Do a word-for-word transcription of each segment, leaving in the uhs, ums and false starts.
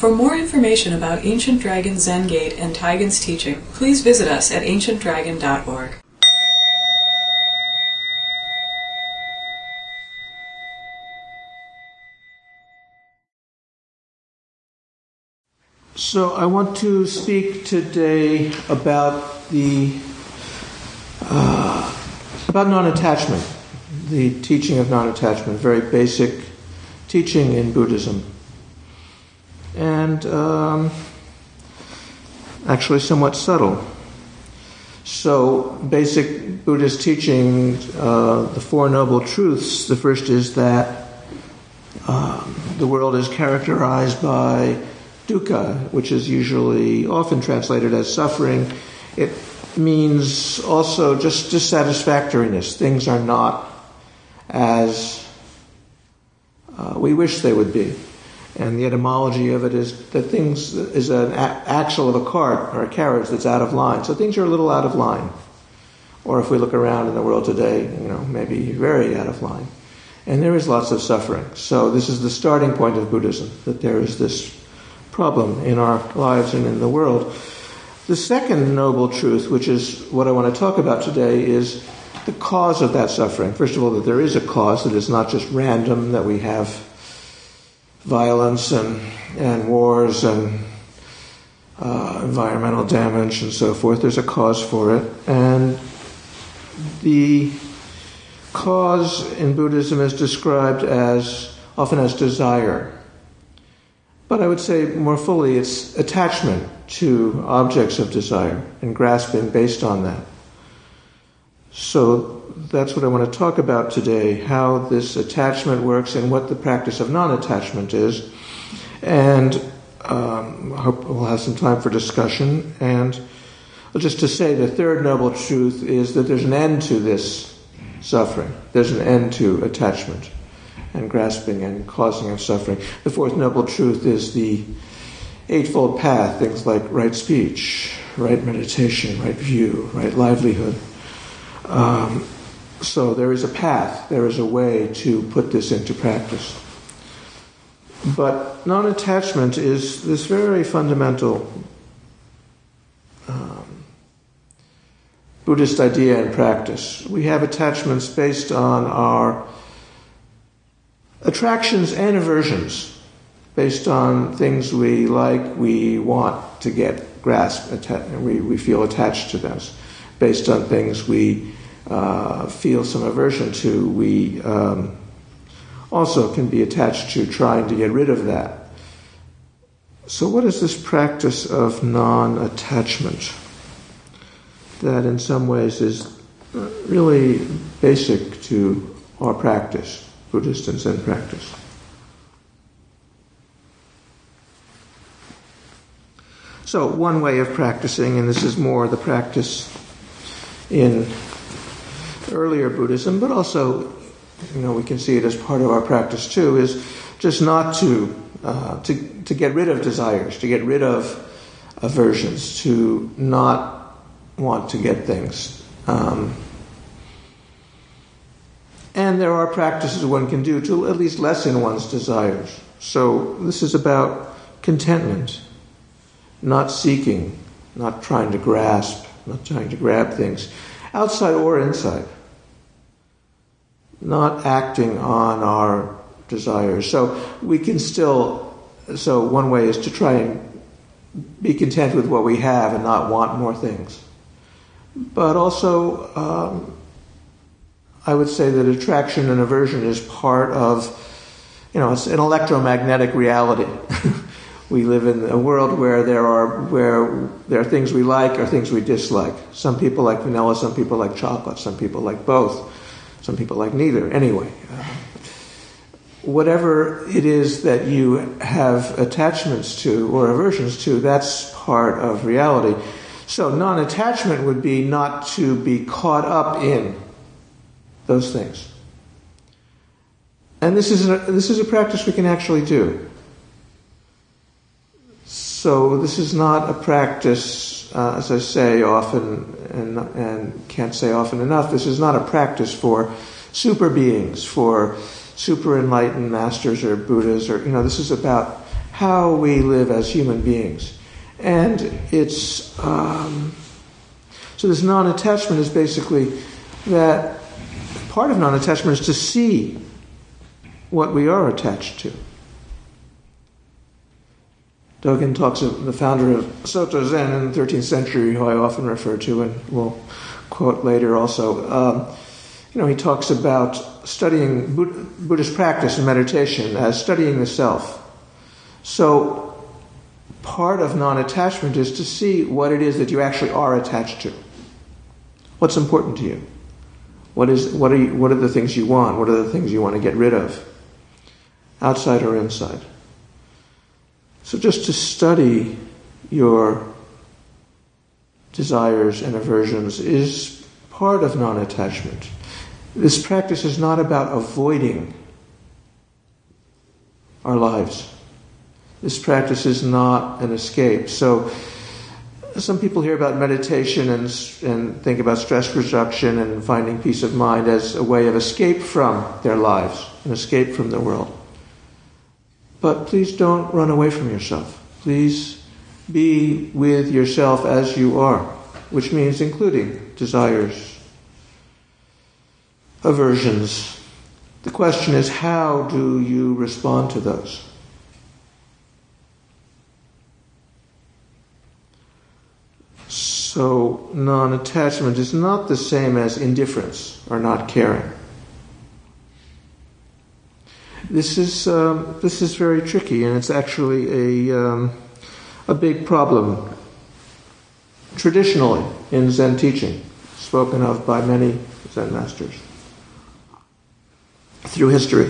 For more information about Ancient Dragon Zen Gate and Taigen's teaching, please visit us at ancient dragon dot org. So I want to speak today about the uh, about non-attachment, the teaching of non-attachment, very basic teaching in Buddhism, and um, actually somewhat subtle. So basic Buddhist teaching, uh, the Four Noble Truths. The first is that um, the world is characterized by dukkha, which is usually often translated as suffering. It means also just dissatisfactoriness. Things are not as uh, we wish they would be. And the etymology of it is that things is an a- axle of a cart or a carriage that's out of line. So things are a little out of line. Or if we look around in the world today, you know, maybe very out of line. And there is lots of suffering. So this is the starting point of Buddhism, that there is this problem in our lives and in the world. The second noble truth, which is what I want to talk about today, is the cause of that suffering. First of all, that there is a cause, that it's not just random, that we have violence and, and wars and uh, environmental damage and so forth. There's a cause for it. And the cause in Buddhism is described as often as desire. But I would say more fully it's attachment to objects of desire and grasping based on that. So that's what I want to talk about today, how this attachment works and what the practice of non-attachment is. And um, I hope we'll have some time for discussion. And just to say, the third noble truth is that there's an end to this suffering. There's an end to attachment and grasping and causing of suffering. The fourth noble truth is the Eightfold Path, things like right speech, right meditation, right view, right livelihood. Um, so there is a path, there is a way to put this into practice. But non-attachment is this very fundamental um, Buddhist idea and practice. We have attachments based on our attractions and aversions, based on things we like, we want to get, grasp, atta- we, we feel attached to those. Based on things we uh, feel some aversion to, we um, also can be attached to trying to get rid of that. So what is this practice of non-attachment that in some ways is really basic to our practice? Buddhist and Zen practice. So one way of practicing, and this is more the practice in earlier Buddhism, but also, you know, we can see it as part of our practice too, is just not to uh, to to get rid of desires, to get rid of aversions, to not want to get things. Um, And there are practices one can do to at least lessen one's desires. So this is about contentment, not seeking, not trying to grasp, not trying to grab things, outside or inside. Not acting on our desires. So we can still, so one way is to try and be content with what we have and not want more things. But also, um, I would say that attraction and aversion is part of, you know, it's an electromagnetic reality. We live in a world where there are where there are things we like or things we dislike. Some people like vanilla, some people like chocolate, some people like both, some people like neither. Anyway, uh, whatever it is that you have attachments to or aversions to, that's part of reality. So non-attachment would be not to be caught up in those things. And this is a, this is a practice we can actually do. So this is not a practice, uh, as I say often, and, and can't say often enough, this is not a practice for super beings, for super enlightened masters or Buddhas, or, you know, this is about how we live as human beings. And it's, um, so this non-attachment is basically that part of non-attachment is to see what we are attached to. Dogen talks of the founder of Soto Zen in the thirteenth century, who I often refer to and will quote later also. Um, you know, he talks about studying Buddhist practice and meditation as studying the self. So part of non-attachment is to see what it is that you actually are attached to. What's important to you? What is what are you, what are the things you want? What are the things you want to get rid of? Outside or inside? So just to study your desires and aversions is part of non-attachment. This practice is not about avoiding our lives. This practice is not an escape. So some people hear about meditation and, and think about stress reduction and finding peace of mind as a way of escape from their lives, an escape from the world. But please don't run away from yourself. Please be with yourself as you are, which means including desires, aversions. The question is, how do you respond to those? So non-attachment is not the same as indifference or not caring. This is um, this is very tricky, and it's actually a um, a big problem traditionally in Zen teaching, spoken of by many Zen masters through history.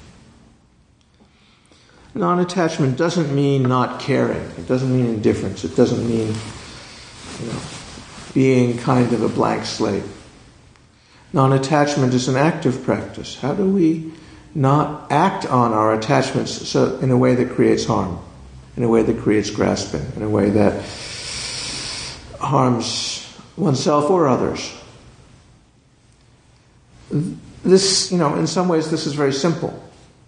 Non-attachment doesn't mean not caring. It doesn't mean indifference. It doesn't mean, you know, being kind of a blank slate. Non-attachment is an active practice. How do we not act on our attachments so in a way that creates harm, in a way that creates grasping, in a way that harms oneself or others? This, you know, in some ways this is very simple.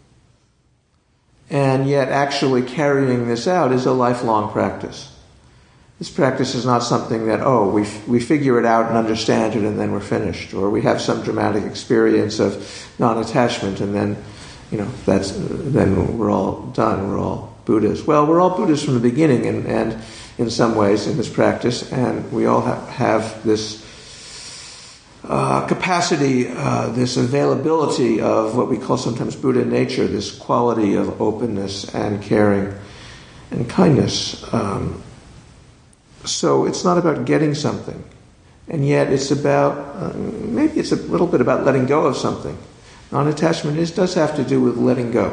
And yet actually carrying this out is a lifelong practice. This practice is not something that, oh, we we figure it out and understand it and then we're finished. Or we have some dramatic experience of non-attachment and then, you know, that's then we're all done, we're all Buddhas. Well, we're all Buddhas from the beginning and, and in some ways in this practice, and we all have, have this uh, capacity, uh, this availability of what we call sometimes Buddha nature, this quality of openness and caring and kindness. Um, So it's not about getting something, and yet it's about, uh, maybe it's a little bit about letting go of something. Non-attachment is, does have to do with letting go.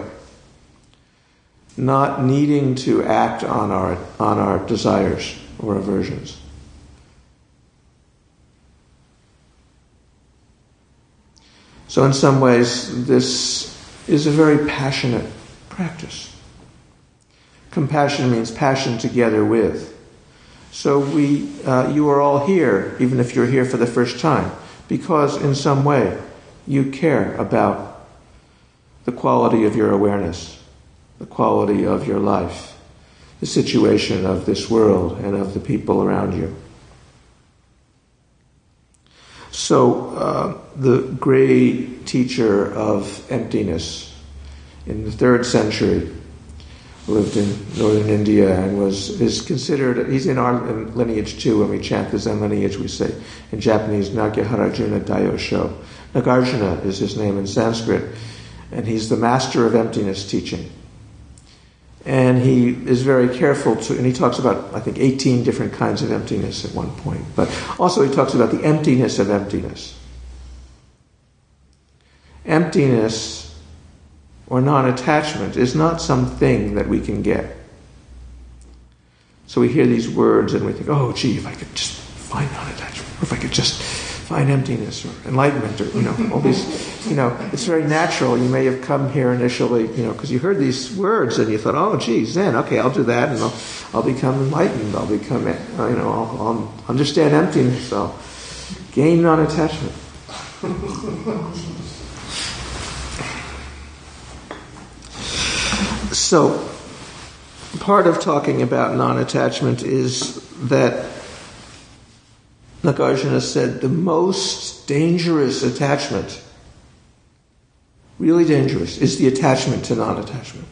Not needing to act on our, on our desires or aversions. So in some ways, this is a very passionate practice. Compassion means passion together with. So we, uh, you are all here, even if you're here for the first time, because in some way you care about the quality of your awareness, the quality of your life, the situation of this world and of the people around you. So uh, the great teacher of emptiness in the third century lived in northern India and was is considered, he's in our lineage too. When we chant the Zen lineage, we say in Japanese, Nagyaharajuna Daiyosho. Nagarjuna is his name in Sanskrit, and he's the master of emptiness teaching. And he is very careful to, and he talks about, I think, eighteen different kinds of emptiness at one point, but also he talks about the emptiness of emptiness. Emptiness or non-attachment is not something that we can get. So we hear these words and we think, oh, gee, if I could just find non-attachment, or if I could just find emptiness or enlightenment, or, you know, all these, you know, it's very natural. You may have come here initially, you know, because you heard these words and you thought, oh, gee, Zen, okay, I'll do that, and I'll, I'll become enlightened. I'll become, you know, I'll, I'll understand emptiness. I'll gain non-attachment. So, part of talking about non-attachment is that Nagarjuna said the most dangerous attachment, really dangerous, is the attachment to non-attachment.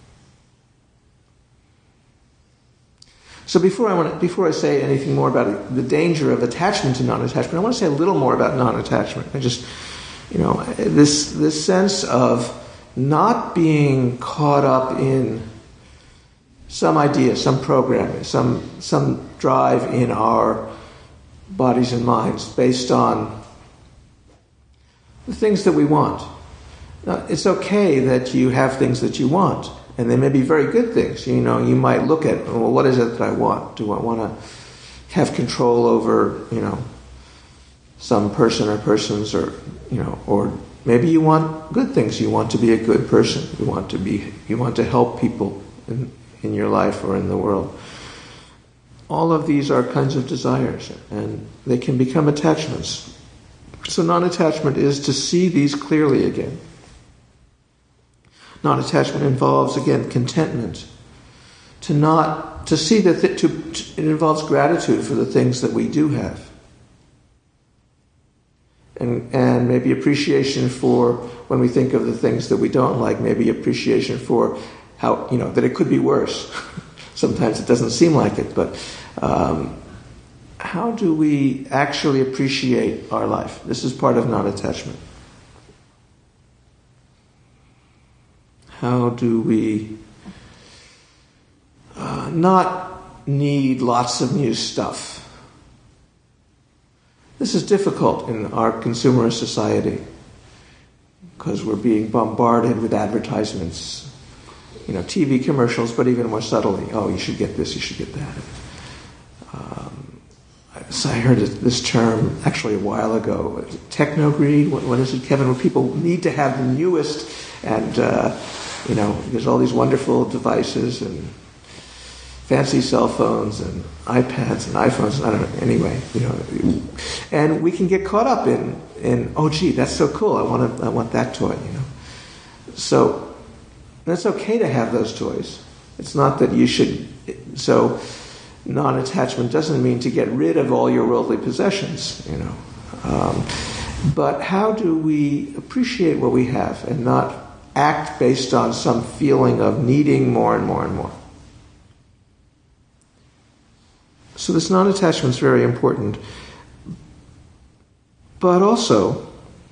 So before I want to, before I say anything more about the danger of attachment to non-attachment, I want to say a little more about non-attachment. I just, you know, this this sense of not being caught up in some idea, some program, some some drive in our bodies and minds based on the things that we want. Now, it's okay that you have things that you want, and they may be very good things. You know, you might look at, well, what is it that I want? Do I want to have control over, you know, some person or persons, or, you know, or maybe you want good things. You want to be a good person. You want to be, you want to help people in, in your life or in the world. All of these are kinds of desires, and they can become attachments. So non-attachment is to see these clearly again. Non-attachment involves, again, contentment. To not, to see that, th- to, to, it involves gratitude for the things that we do have. And, and maybe appreciation for, when we think of the things that we don't like, maybe appreciation for how, you know, that it could be worse. Sometimes it doesn't seem like it, but um, how do we actually appreciate our life? This is part of non-attachment. How do we uh, not need lots of new stuff? This is difficult in our consumerist society because we're being bombarded with advertisements. You know, T V commercials, but even more subtly. Oh, you should get this, you should get that. Um, so I heard this term actually a while ago, techno-greed. What, what is it, Kevin? Where people need to have the newest, and uh, you know, there's all these wonderful devices and fancy cell phones and iPads and iPhones. I don't know. Anyway, you know, and we can get caught up in in oh, gee, that's so cool. I want to, I want that toy. You know, so. And it's okay to have those toys. It's not that you should... So non-attachment doesn't mean to get rid of all your worldly possessions, you know. Um, but how do we appreciate what we have and not act based on some feeling of needing more and more and more? So this non-attachment is very important. But also...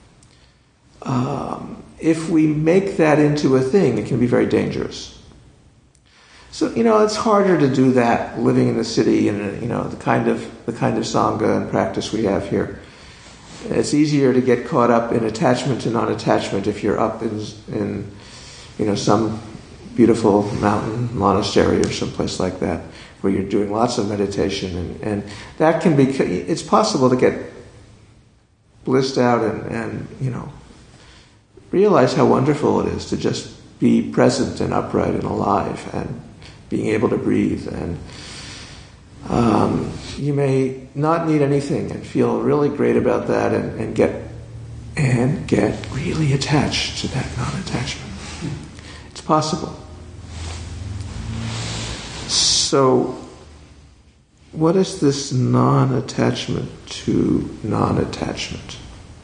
Um, if we make that into a thing, it can be very dangerous. So, you know, it's harder to do that living in the city and, you know, the kind of the kind of sangha and practice we have here. It's easier to get caught up in attachment to non-attachment if you're up in, in you know, some beautiful mountain monastery or someplace like that, where you're doing lots of meditation, and, and that can be, it's possible to get blissed out and, and, you know, realize how wonderful it is to just be present and upright and alive and being able to breathe. And um, you may not need anything and feel really great about that, and, and get and get really attached to that non-attachment. It's possible. So, what is this non-attachment to non-attachment?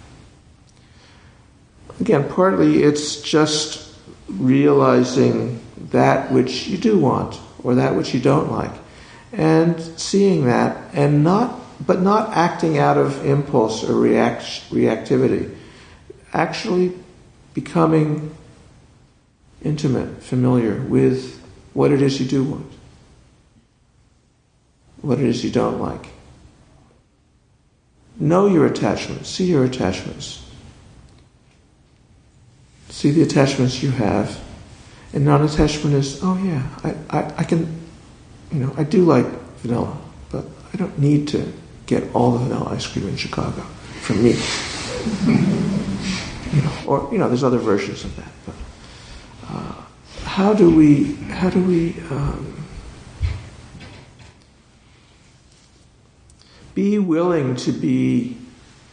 Again, partly it's just realizing that which you do want or that which you don't like, and seeing that, and not, but not acting out of impulse or react, reactivity. Actually becoming intimate, familiar with what it is you do want, what it is you don't like. Know your attachments, see your attachments. See the attachments you have. And non-attachment is, oh yeah, I, I, I can, you know, I do like vanilla, but I don't need to get all the vanilla ice cream in Chicago from me. You know, or, you know, there's other versions of that. But uh, how do we, how do we um, be willing to be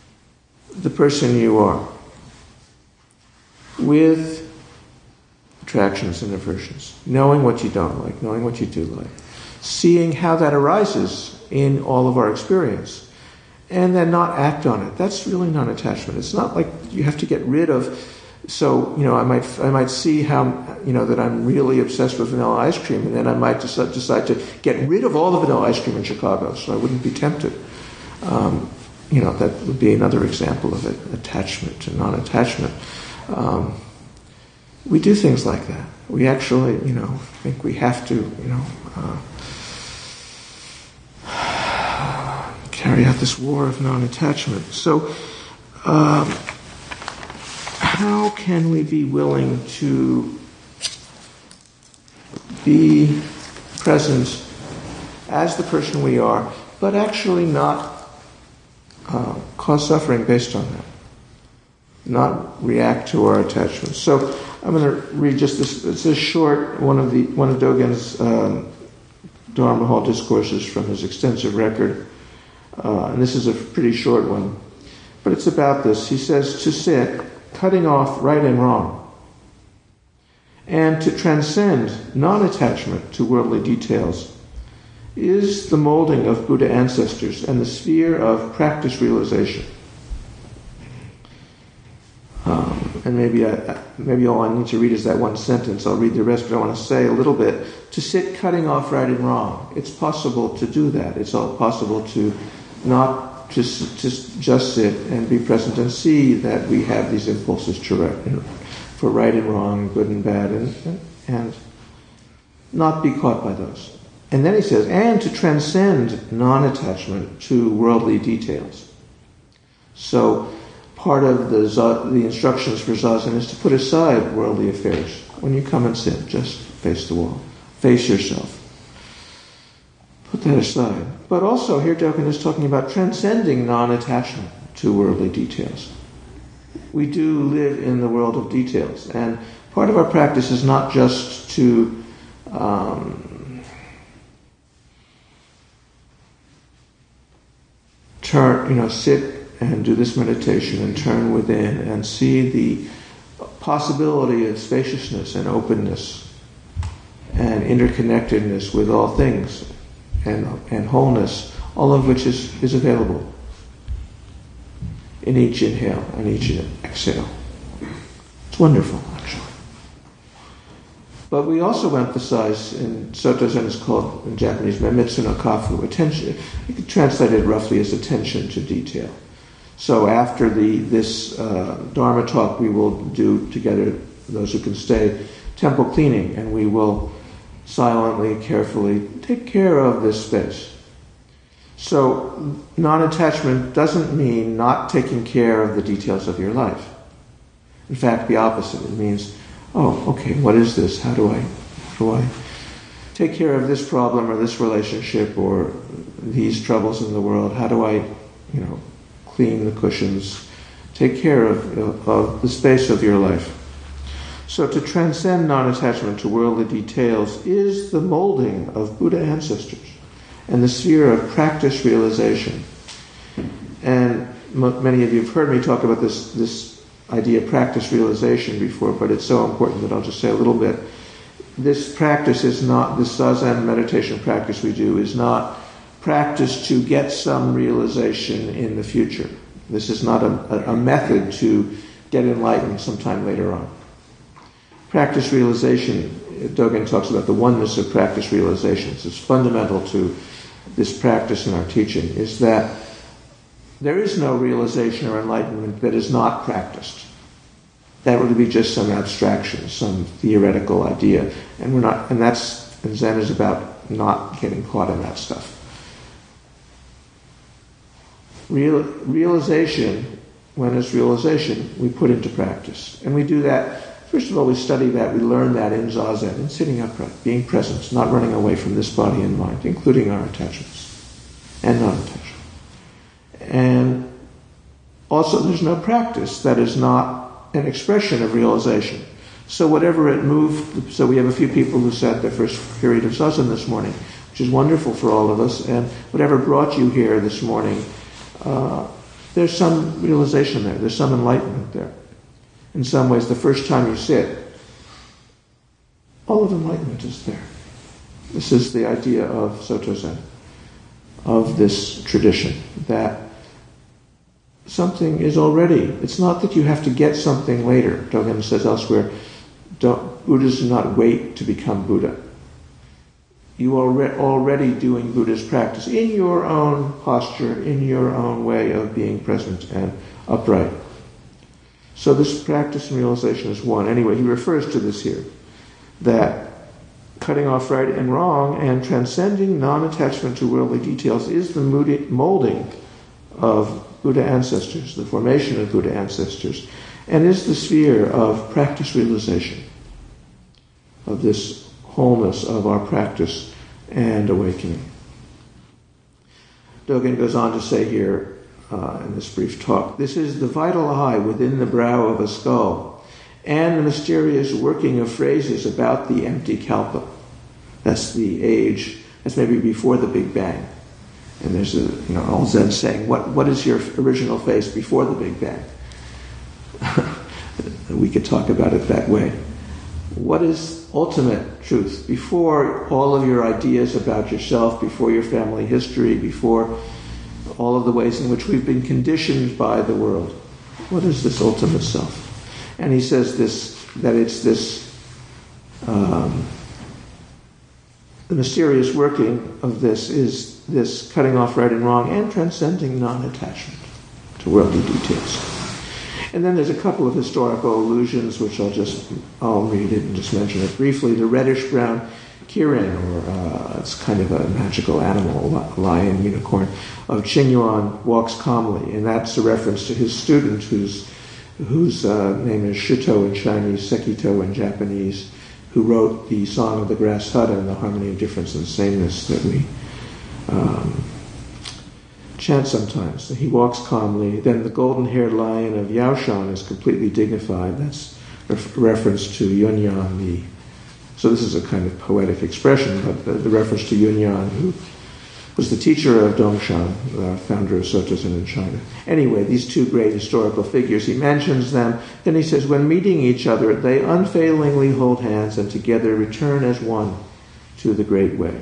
the person you are, with attractions and aversions, knowing what you don't like, knowing what you do like, seeing how that arises in all of our experience, and then not act on it. That's really non-attachment. It's not like you have to get rid of. So, you know, I might I might see how, you know, that I'm really obsessed with vanilla ice cream, and then I might decide, decide to get rid of all the vanilla ice cream in Chicago, so I wouldn't be tempted. Um, you know, that would be another example of it, attachment and non-attachment. Um, we do things like that. We actually, you know, think we have to, you know, uh, carry out this war of non-attachment. So, um, how can we be willing to be present as the person we are, but actually not uh, cause suffering based on that, not react to our attachments? So I'm going to read just this. It's a short one of the one of Dogen's um, Dharma Hall discourses from his extensive record, uh, and this is a pretty short one, but it's about this. He says, to sit, cutting off right and wrong, and to transcend non-attachment to worldly details is the molding of Buddha ancestors and the sphere of practice realization. Um, and maybe I, maybe all I need to read is that one sentence. I'll read the rest, but I want to say a little bit. To sit cutting off right and wrong. It's possible to do that. It's all possible to not Just, just, just sit and be present and see that we have these impulses to right, you know, for right and wrong, good and bad, and, and not be caught by those. And then he says, and to transcend non-attachment to worldly details. So part of the the instructions for Zazen is to put aside worldly affairs. When you come and sit, just face the wall. Face yourself. Put that aside. But also, here Dogen is talking about transcending non-attachment to worldly details. We do live in the world of details, and part of our practice is not just to um, turn, you know, sit and do this meditation and turn within and see the possibility of spaciousness and openness and interconnectedness with all things, and and wholeness, all of which is, is available in each inhale and each exhale. It's wonderful, actually. But we also emphasize, in Soto Zen is called in Japanese Memitsu no Kafu, attention. You could translate it roughly as attention to detail. So after the this uh, Dharma talk, we will do together, those who can stay, temple cleaning, and we will silently, carefully take care of this space. So non-attachment doesn't mean not taking care of the details of your life. In fact, the opposite. It means, oh, okay, what is this? How do I, how do I take care of this problem or this relationship or these troubles in the world? How do I, you know, clean the cushions? Take care of, of the space of your life. So to transcend non-attachment to worldly details is the molding of Buddha ancestors and the sphere of practice realization. And m- many of you have heard me talk about this, this idea of practice realization before, but it's so important that I'll just say a little bit. This practice is not, this Zazen meditation practice we do is not practice to get some realization in the future. This is not a, a, a method to get enlightened sometime later on. Practice realization, Dogen talks about the oneness of practice realization. It's fundamental to this practice in our teaching, is that there is no realization or enlightenment that is not practiced. That would be just some abstraction, some theoretical idea, and we're not. And that's and Zen is about not getting caught in that stuff. Real, realization, when it's realization, we put into practice, and we do that. First of all, we study that, we learn that in Zazen, in sitting upright, being present, not running away from this body and mind, including our attachments and non-attachment. And also, there's no practice that is not an expression of realization. So whatever it moved, so we have a few people who sat their first period of Zazen this morning, which is wonderful for all of us, and whatever brought you here this morning, uh, there's some realization there, there's some enlightenment there. In some ways, the first time you sit, all of enlightenment is there. This is the idea of Soto Zen, of this tradition, that something is already, it's not that you have to get something later. Dogen says elsewhere, don't, Buddhists do not wait to become Buddha. You are re- already doing Buddhist practice in your own posture, in your own way of being present and upright. So this practice and realization is one. Anyway, he refers to this here, that cutting off right and wrong and transcending non-attachment to worldly details is the molding of Buddha ancestors, the formation of Buddha ancestors, and is the sphere of practice realization, of this wholeness of our practice and awakening. Dogen goes on to say here uh, in this brief talk, this is the vital eye within the brow of a skull and the mysterious working of phrases about the empty kalpa. That's the age, that's maybe before the Big Bang. And there's a, you know, all Zen saying, what, what is your original face before the Big Bang? We could talk about it that way. What is ultimate truth? Before all of your ideas about yourself, before your family history, before all of the ways in which we've been conditioned by the world. What is this ultimate self? And he says this, that it's this, um, the mysterious working of this is this cutting off right and wrong and transcending non-attachment to worldly details. And then there's a couple of historical allusions, which I'll just, I'll read it and just mention it briefly. The reddish-brown kirin, or uh, it's kind of a magical animal, lion, unicorn, of Qingyuan walks calmly, and that's a reference to his student whose whose uh, name is Shuto in Chinese, Sekito in Japanese, who wrote the Song of the Grass Hut and the Harmony of Difference and Sameness that we um, chant sometimes. He walks calmly. Then the golden-haired lion of Yaoshan is completely dignified. That's a reference to Yunyan, the So this is a kind of poetic expression, but the, the reference to Yunyan, who was the teacher of Dongshan, uh, founder of Soto Zen in China. Anyway, these two great historical figures, he mentions them. Then he says, when meeting each other, they unfailingly hold hands and together return as one to the great way.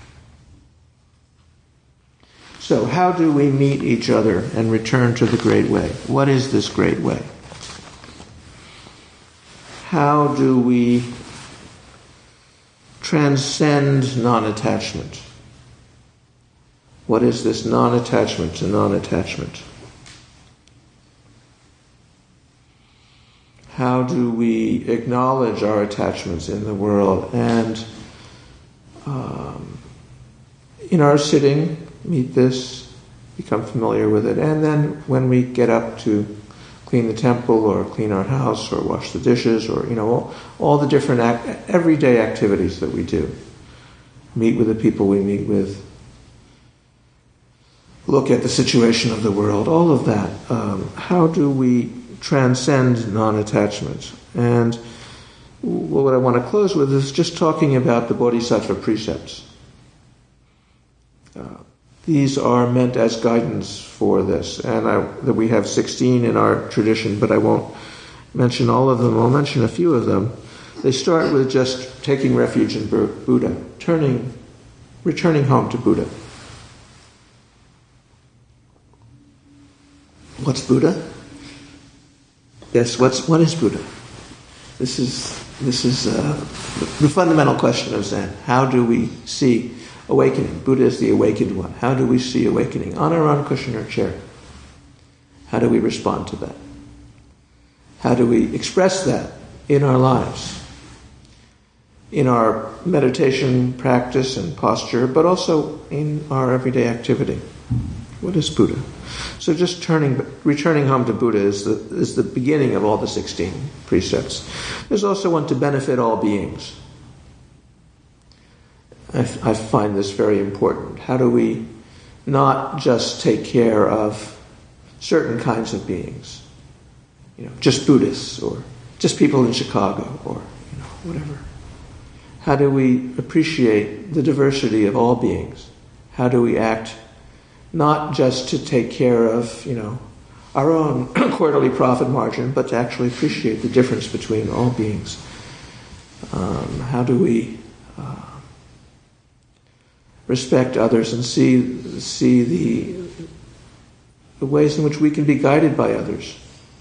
So how do we meet each other and return to the great way? What is this great way? How do we transcend non-attachment? What is this non-attachment to non-attachment? How do we acknowledge our attachments in the world and um, in our sitting, meet this, become familiar with it, and then when we get up to clean the temple or clean our house or wash the dishes or, you know, all, all the different act, everyday activities that we do. Meet with the people we meet with. Look at the situation of the world, all of that. Um, how do we transcend non-attachment? And what I want to close with is just talking about the Bodhisattva precepts. Uh, these are meant as guidance for this, and I, that we have sixteen in our tradition, but I won't mention all of them. I'll mention a few of them. They start with just taking refuge in Buddha, turning, returning home to Buddha. What's Buddha? Yes, what's what is Buddha? This is this is uh, the fundamental question of Zen. How do we see awakening? Buddha is the awakened one. How do we see awakening? On our own cushion or chair. How do we respond to that? How do we express that in our lives? In our meditation practice and posture, but also in our everyday activity. What is Buddha? So just turning, returning home to Buddha is the, is the beginning of all the sixteen precepts. There's also one to benefit all beings. I, I find this very important. How do we not just take care of certain kinds of beings? You know, just Buddhists or just people in Chicago or, you know, whatever. How do we appreciate the diversity of all beings? How do we act not just to take care of, you know, our own quarterly profit margin, but to actually appreciate the difference between all beings? Um, how do we uh, respect others and see see the, the ways in which we can be guided by others?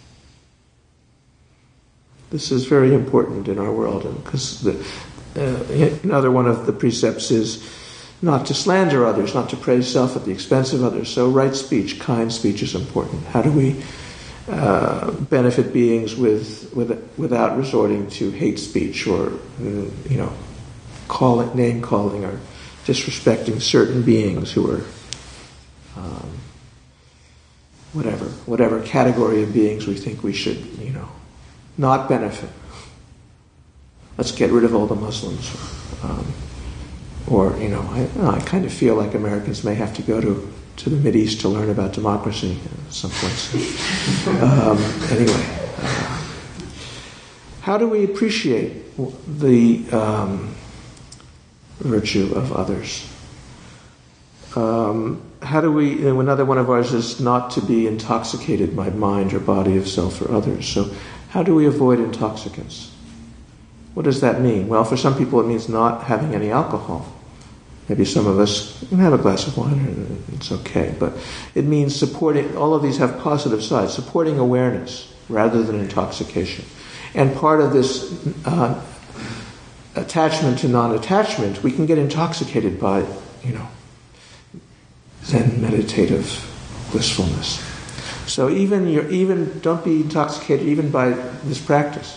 This is very important in our world, because the, uh, another one of the precepts is not to slander others, not to praise self at the expense of others. So right speech, kind speech is important. How do we uh, benefit beings with, with without resorting to hate speech or you know calling, name calling, or disrespecting certain beings who are um, whatever whatever category of beings we think we should you know not benefit. Let's get rid of all the Muslims. Um, or, you know, I, I kind of feel like Americans may have to go to, to the Mideast to learn about democracy at some place. um, anyway, uh, how do we appreciate the um, virtue of others? Um, how do we, another one of ours is not to be intoxicated by mind or body of self or others. So how do we avoid intoxicants? What does that mean? Well, for some people it means not having any alcohol. Maybe some of us can have a glass of wine and it's okay, but it means supporting, all of these have positive sides, supporting awareness rather than intoxication. And part of this uh, attachment to non-attachment, we can get intoxicated by, you know, Zen meditative blissfulness. So even you're, even don't be intoxicated even by this practice.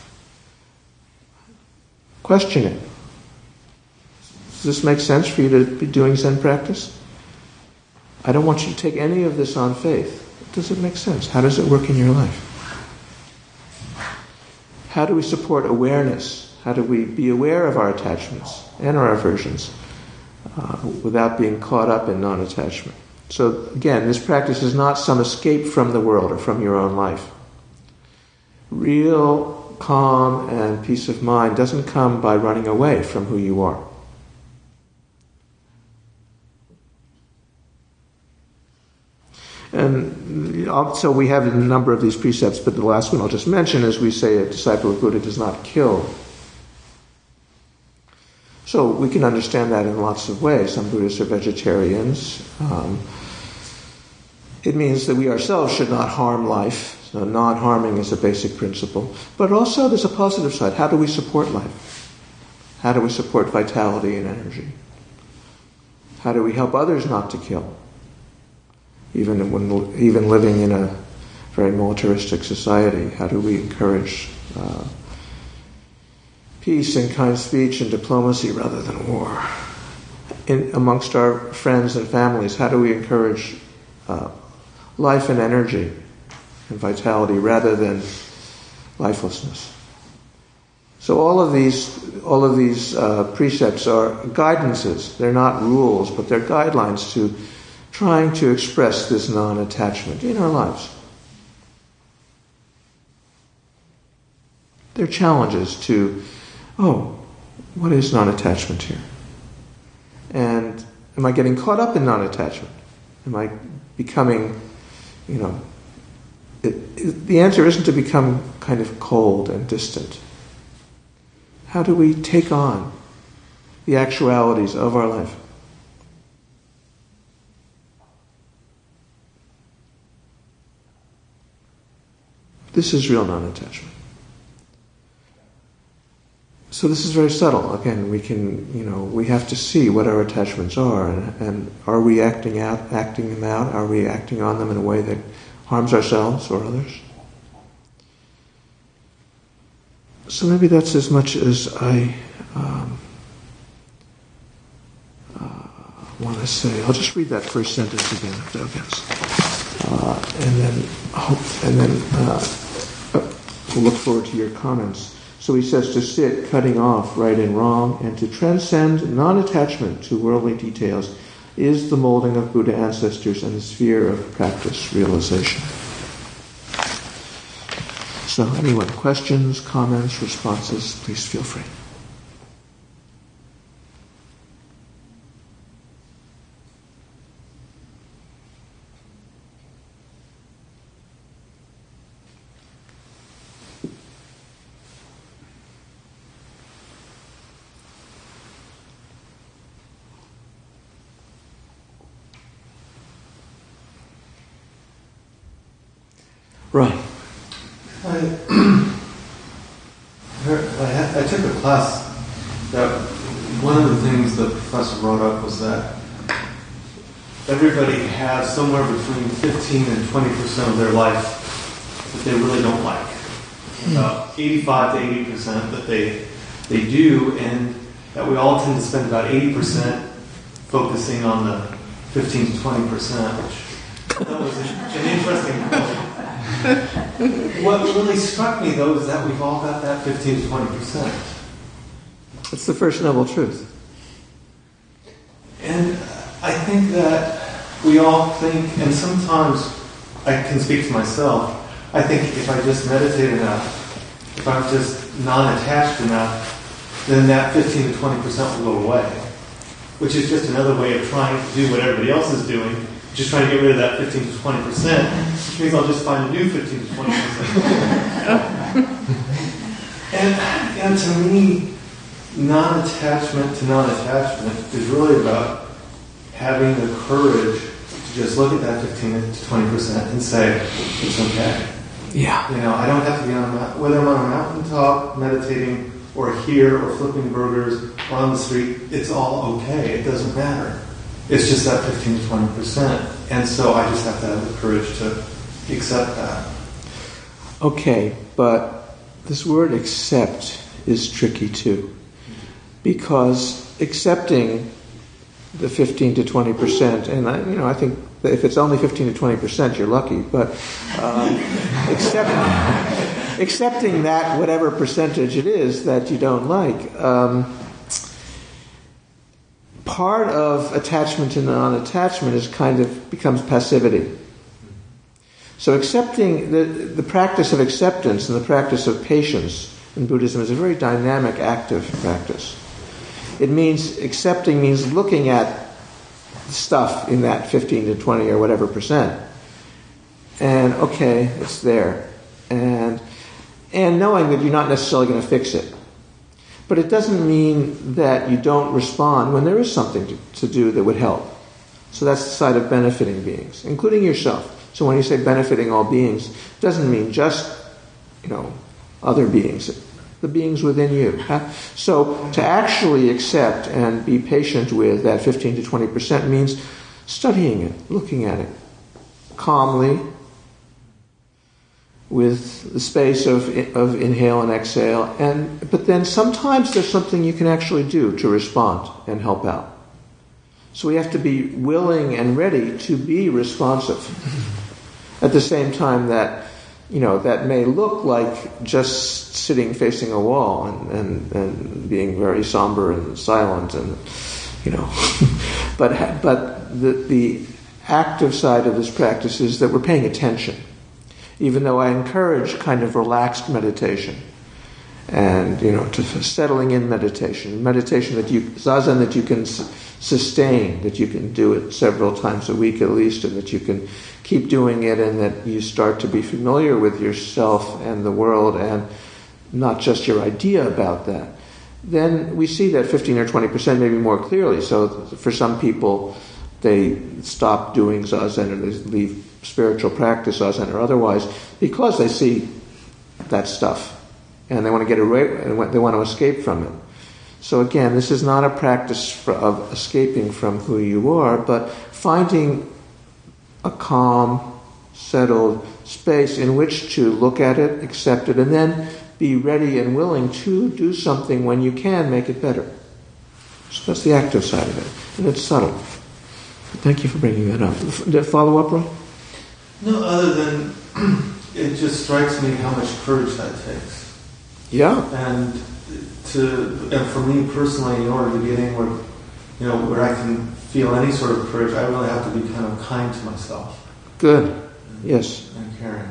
Question it. Does this make sense for you to be doing Zen practice? I don't want you to take any of this on faith. Does it make sense? How does it work in your life? How do we support awareness? How do we be aware of our attachments and our aversions uh, without being caught up in non-attachment? So again, this practice is not some escape from the world or from your own life. Real calm and peace of mind doesn't come by running away from who you are. And so we have a number of these precepts, but the last one I'll just mention is we say a disciple of Buddha does not kill. So we can understand that in lots of ways. Some Buddhists are vegetarians. Um, it means that we ourselves should not harm life. So non-harming is a basic principle. But also there's a positive side. How do we support life? How do we support vitality and energy? How do we help others not to kill? Even when even living in a very militaristic society, how do we encourage uh, peace and kind speech and diplomacy rather than war? In, amongst our friends and families, how do we encourage uh, life and energy and vitality rather than lifelessness? So all of these, all of these uh, precepts are guidances. They're not rules, but they're guidelines to trying to express this non-attachment in our lives. They're challenges to, oh, what is non-attachment here? And am I getting caught up in non-attachment? Am I becoming, you know, it, it, the answer isn't to become kind of cold and distant. How do we take on the actualities of our life? This is real non-attachment. So this is very subtle. Again, we can, you know, we have to see what our attachments are, and, and are we acting out, acting them out? Are we acting on them in a way that harms ourselves or others? So maybe that's as much as I um, uh, want to say. I'll just read that first sentence again, if that okay. Uh, and then, hope, and then uh, we'll look forward to your comments. So he says to sit, cutting off right and wrong, and to transcend non-attachment to worldly details is the molding of Buddha ancestors and the sphere of practice realization. So anyone, questions, comments, responses, please feel free. Right. I, I, had, I took a class that one of the things the professor brought up was that everybody has somewhere between fifteen and twenty percent of their life that they really don't like. About eighty-five to eighty percent that they they do, and that we all tend to spend about eighty percent focusing on the fifteen to twenty percent, which that was an interesting point. What really struck me, though, is that we've all got that fifteen to twenty percent. It's the first noble truth. And I think that we all think, and sometimes I can speak to myself, I think if I just meditate enough, if I'm just non-attached enough, then that fifteen to twenty percent will go away. Which is just another way of trying to do what everybody else is doing, just trying to get rid of that fifteen to twenty percent, which means I'll just find a new fifteen to twenty percent. and, and to me, non-attachment to non-attachment is really about having the courage to just look at that fifteen to twenty percent and say, it's okay. Yeah. You know, I don't have to be on a mountain, whether I'm on a mountaintop meditating or here or flipping burgers or on the street, it's all okay. It doesn't matter. It's just that fifteen to twenty percent. And so I just have to have the courage to accept that. Okay, but this word accept is tricky too. Because accepting the fifteen to twenty percent, and I, you know, I think that if it's only fifteen to twenty percent, you're lucky, but um, accept, accepting that whatever percentage it is that you don't like, um, part of attachment and non-attachment is kind of becomes passivity. So accepting, the, the practice of acceptance and the practice of patience in Buddhism is a very dynamic, active practice. It means, accepting means looking at stuff in that fifteen to twenty or whatever percent. And okay, it's there. And and knowing that you're not necessarily going to fix it. But it doesn't mean that you don't respond when there is something to, to do that would help. So that's the side of benefiting beings, including yourself. So when you say benefiting all beings, it doesn't mean just, you know, other beings. The beings within you. So to actually accept and be patient with that fifteen to twenty percent means studying it, looking at it calmly, with the space of of inhale and exhale, and but then sometimes there's something you can actually do to respond and help out. So we have to be willing and ready to be responsive. At the same time that, you know, that may look like just sitting facing a wall and, and, and being very somber and silent and, you know, but but the the active side of this practice is that we're paying attention. Even though I encourage kind of relaxed meditation and, you know, to settling in meditation, meditation that you, zazen that you can s- sustain, that you can do it several times a week at least, and that you can keep doing it, and that you start to be familiar with yourself and the world and not just your idea about that, then we see that fifteen or twenty percent maybe more clearly. So for some people, they stop doing zazen or they leave spiritual practice, zazen or otherwise, because they see that stuff and they want to get away and they want to escape from it. So again, this is not a practice for, of escaping from who you are, but finding a calm, settled space in which to look at it, accept it, and then be ready and willing to do something when you can make it better. So that's the active side of it, and it's subtle. Thank you for bringing that up. Did follow up, Ron? No, other than it just strikes me how much courage that takes. Yeah. And to and for me personally, in order to get anywhere, you know, where I can feel any sort of courage, I really have to be kind of kind to myself. Good. And, Yes. And caring.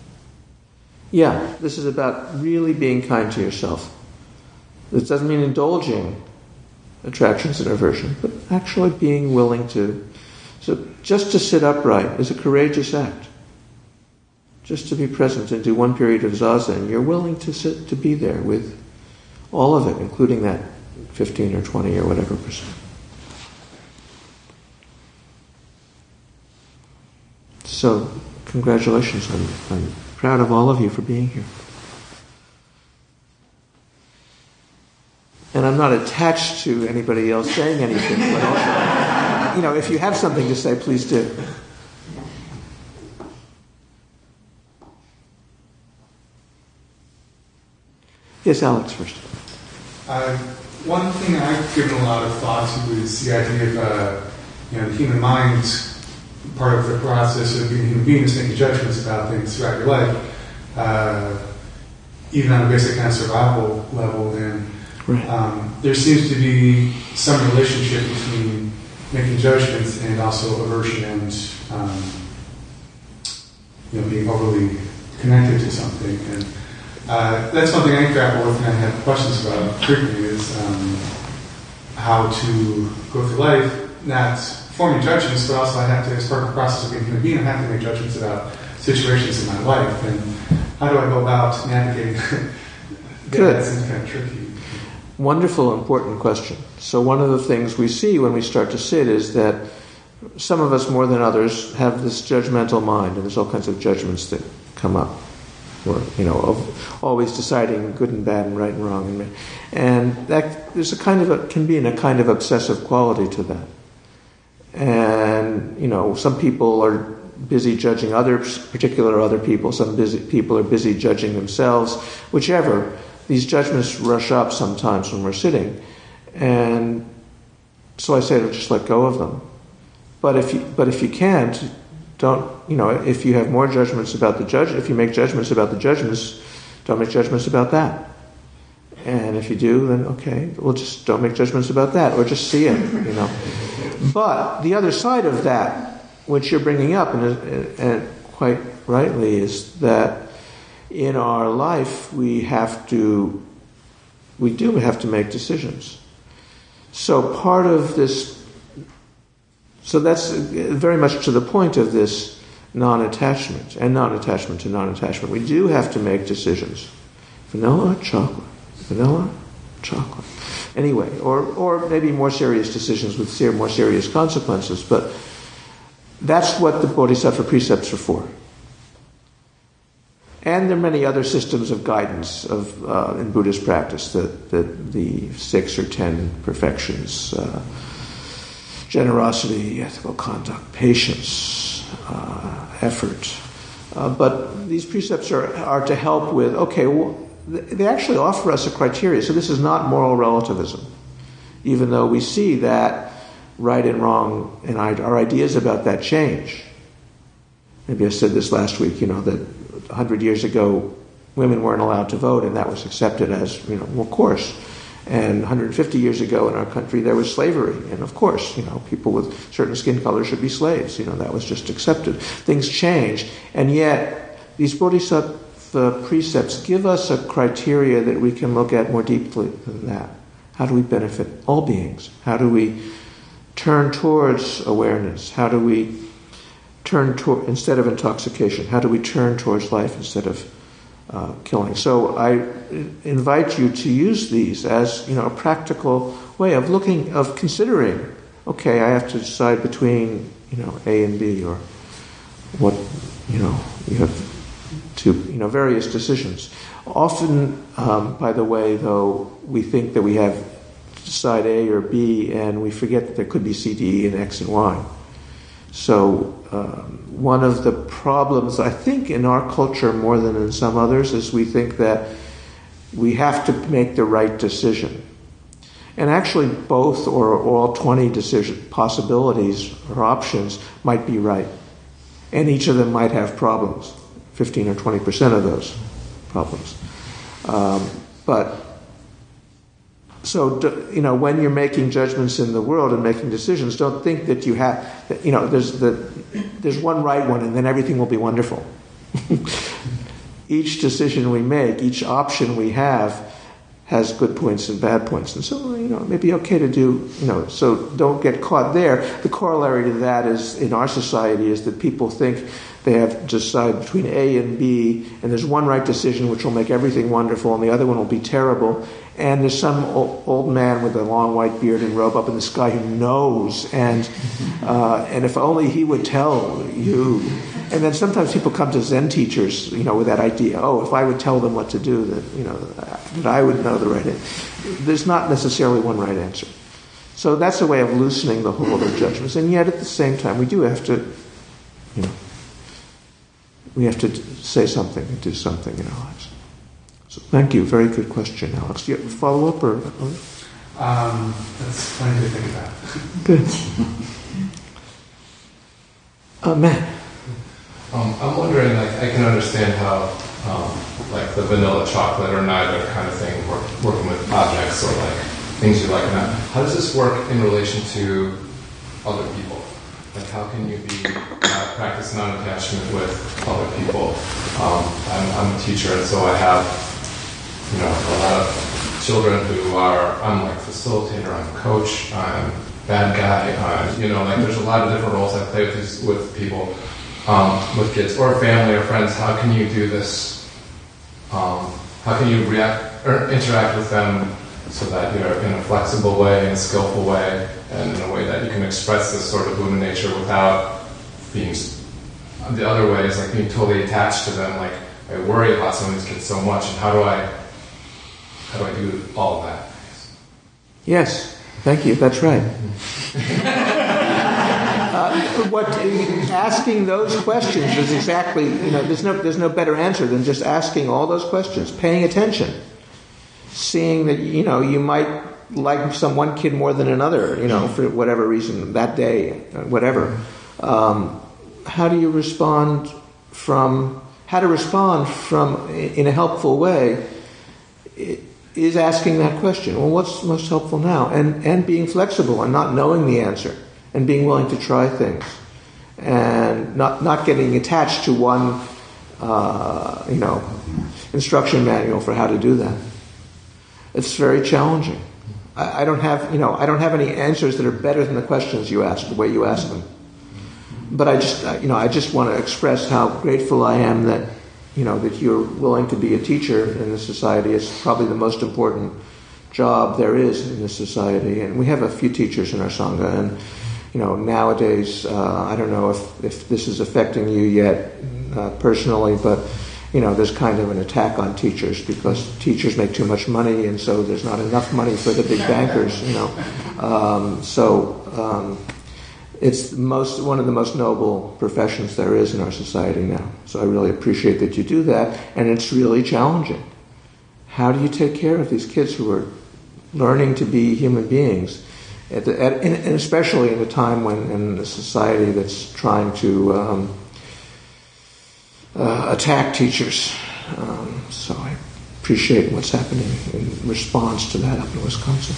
Yeah, this is about really being kind to yourself. This doesn't mean indulging attractions and aversion, but actually being willing to. So just to sit upright is a courageous act. Just to be present and do one period of zazen, you're willing to sit, to be there with all of it, including that fifteen or twenty or whatever percent. So, congratulations on, on proud of all of you for being here. And I'm not attached to anybody else saying anything, but also, you know, if you have something to say, please do. Yes, Alex first. Uh, one thing I've given a lot of thought to is the idea of, uh, you know, the human mind, part of the process of being a human being is making judgments about things throughout your life, uh, even on a basic kind of survival level. And right. um, there seems to be some relationship between making judgments and also aversion and, um, you know, being overly connected to something. And Uh, that's one thing I grapple with and I have questions about frequently is um, how to go through life, not forming judgments, but also I have to, as part of the process of being a human being, I have to make judgments about situations in my life. And how do I go about navigating that? Good. That seems kind of tricky. Wonderful, important question. So one of the things we see when we start to sit is that some of us more than others have this judgmental mind, and there's all kinds of judgments that come up. Or, you know, of always deciding good and bad and right and wrong, and and that there's a kind of a, can be in a kind of obsessive quality to that. And you know, some people are busy judging others, particular other people. Some busy people are busy judging themselves. Whichever, these judgments rush up sometimes when we're sitting, and so I say to just let go of them. But if you but if you can't. Don't, you know, if you have more judgments about the judge, if you make judgments about the judgments, don't make judgments about that. And if you do, then okay, well just don't make judgments about that, or just see it, you know. But the other side of that, which you're bringing up, and, and quite rightly, is that in our life we have to, we do have to make decisions. So part of this, so that's very much to the point of this non-attachment, and non-attachment to non-attachment. We do have to make decisions. Vanilla or chocolate? Vanilla, chocolate. Anyway, or or maybe more serious decisions with more serious consequences, but that's what the Bodhisattva precepts are for. And there are many other systems of guidance of uh, in Buddhist practice, the, the, the six or ten perfections, uh, generosity, ethical conduct, patience, uh, effort. Uh, but these precepts are, are to help with, okay, well, they actually offer us a criteria. So this is not moral relativism, even though we see that right and wrong and our ideas about that change. Maybe I said this last week, you know, that one hundred years ago women weren't allowed to vote and that was accepted as, you know, well, of course. And one hundred fifty years ago in our country, there was slavery. And of course, you know, people with certain skin colors should be slaves. You know, that was just accepted. Things changed. And yet, these Bodhisattva precepts give us a criteria that we can look at more deeply than that. How do we benefit all beings? How do we turn towards awareness? How do we turn toward, instead of intoxication, how do we turn towards life instead of Uh, killing? So I invite you to use these as, you know, a practical way of looking, of considering, okay, I have to decide between, you know, A and B, or what, you know, you have to, you know, various decisions. Often, um, by the way, though, we think that we have to decide A or B, and we forget that there could be C, D, E, and X and Y. So um, one of the problems, I think, in our culture more than in some others, is we think that we have to make the right decision. And actually both or all twenty decision possibilities or options might be right. And each of them might have problems, fifteen or twenty percent of those problems. Um, but So, you know, when you're making judgments in the world and making decisions, don't think that you have, that, you know, there's the, there's one right one and then everything will be wonderful. Each decision we make, each option we have, has good points and bad points. And so, you know, it may be okay to do, you know, so don't get caught there. The corollary to that is, in our society, is that people think they have to decide between A and B, and there's one right decision which will make everything wonderful, and the other one will be terrible. and there's some old, old man with a long white beard and robe up in the sky who knows, and uh, and if only he would tell you. And then sometimes people come to Zen teachers, you know, with that idea, oh, if I would tell them what to do, that, you know, that I would know the right answer. There's not necessarily one right answer. So that's a way of loosening the hold of judgments. And yet at the same time, we do have to, you know, we have to say something and do something in our lives. So thank you. Very good question, Alex. Do you have a follow-up? Or? Um, that's plenty to think about. Good. Uh, Matt. Um, I'm wondering, like, I can understand how, um, like, the vanilla chocolate or neither kind of thing, work, working with objects or, like, things you like and that. How does this work in relation to other people? Like, how can you be uh, practice non-attachment with other people? Um, I'm, I'm a teacher, and so I have, you know, a lot of children who are, I'm like facilitator, I'm coach, I'm bad guy, I'm, you know, like there's a lot of different roles I play with these, with people, um, with kids or family or friends. How can you do this? Um, how can you react or interact with them so that you're in a flexible way, in a skillful way, and in a way that you can express this sort of Buddha nature without being, the other way is like being totally attached to them, like I worry about some of these kids so much, and how do I, how do I do all of that? Yes, thank you, that's right. uh, what, asking those questions is exactly, you know, there's no, there's no better answer than just asking all those questions, paying attention. Seeing that, you know, you might like some one kid more than another, you know, for whatever reason, that day, whatever. Um, how do you respond from, how to respond from, in a helpful way, is asking that question. Well, what's most helpful now? And, and being flexible and not knowing the answer and being willing to try things and not, not getting attached to one, uh, you know, instruction manual for how to do that. It's very challenging. I, I don't have, you know, I don't have any answers that are better than the questions you ask, the way you ask them. But I just, you know, I just want to express how grateful I am that, you know, that you're willing to be a teacher in this society. It's probably the most important job there is in this society. And we have a few teachers in our Sangha, and, you know, nowadays, uh, I don't know if, if this is affecting you yet uh, personally, but you know, there's kind of an attack on teachers because teachers make too much money, and so there's not enough money for the big bankers, you know. Um, so um, it's most one of the most noble professions there is in our society now. So I really appreciate that you do that, and it's really challenging. How do you take care of these kids who are learning to be human beings, at the, at, and especially in a time when in a society that's trying to um, Uh, attack teachers. Um, so I appreciate what's happening in response to that up in Wisconsin.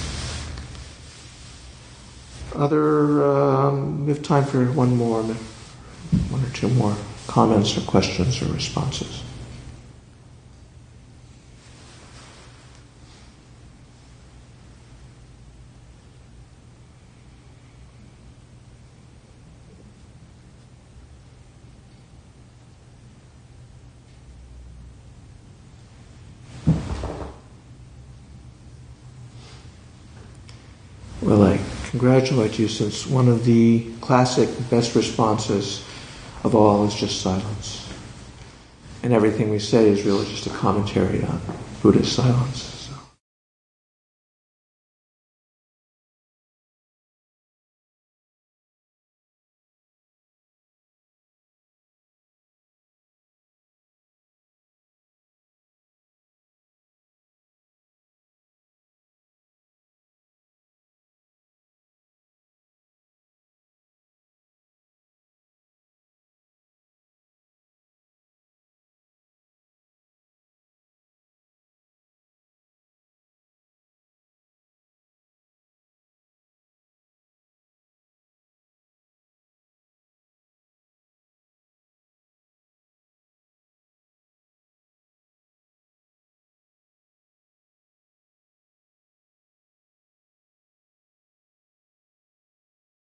Other, um, we have time for one more, one or two more comments or questions or responses. Well, I congratulate you, since one of the classic best responses of all is just silence. And everything we say is really just a commentary on Buddhist silence.